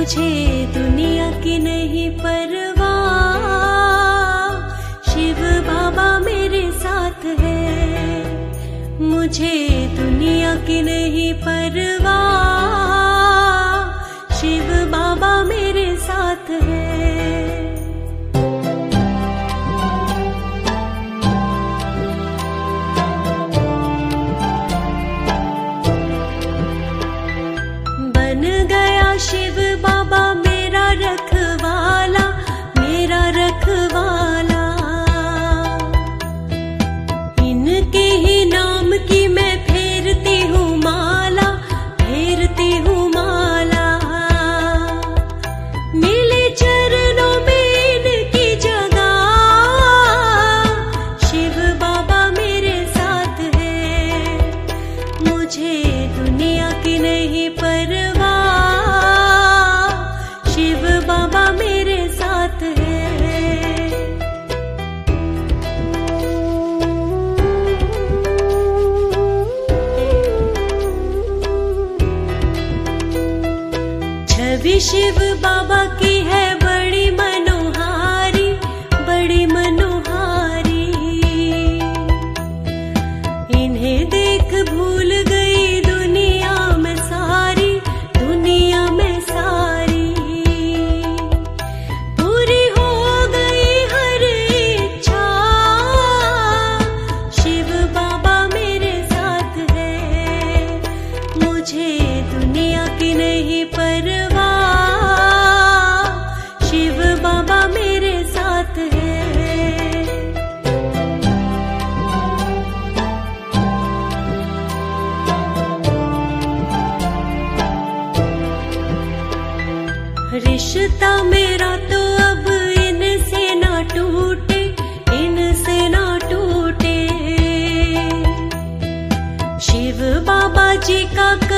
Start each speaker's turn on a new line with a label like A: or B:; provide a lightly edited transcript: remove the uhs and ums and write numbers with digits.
A: मुझे दुनिया की नहीं परवाह, शिव बाबा मेरे साथ है। मुझे दुनिया की नहीं परवाह, शिव बाबा मेरे साथ है। बन गया शिव बाबा मेरा रखवाला, मेरा रखवाला। इनके ही नाम की मैं फेरती हूँ माला, फेरती हूँ माला। मिले चरणों में इनकी जगह, शिव बाबा मेरे साथ है। मुझे दुनिया की नहीं परवाह, शिव बाबा मेरे साथ है। छवि शिव बाबा की है बड़ी मनोहारी, बड़ी मनोहारी। इन्हें देख भूल गई दुनिया में सारी, दुनिया में सारी। पूरी हो गई हर इच्छा, शिव बाबा मेरे साथ है। मुझे दुनिया की नहीं परवाह, शिव बाबा मेरे साथ है। रिश्ता मेरा तो अब इनसे ना टूटे, इनसे ना टूटे। शिव बाबा जी का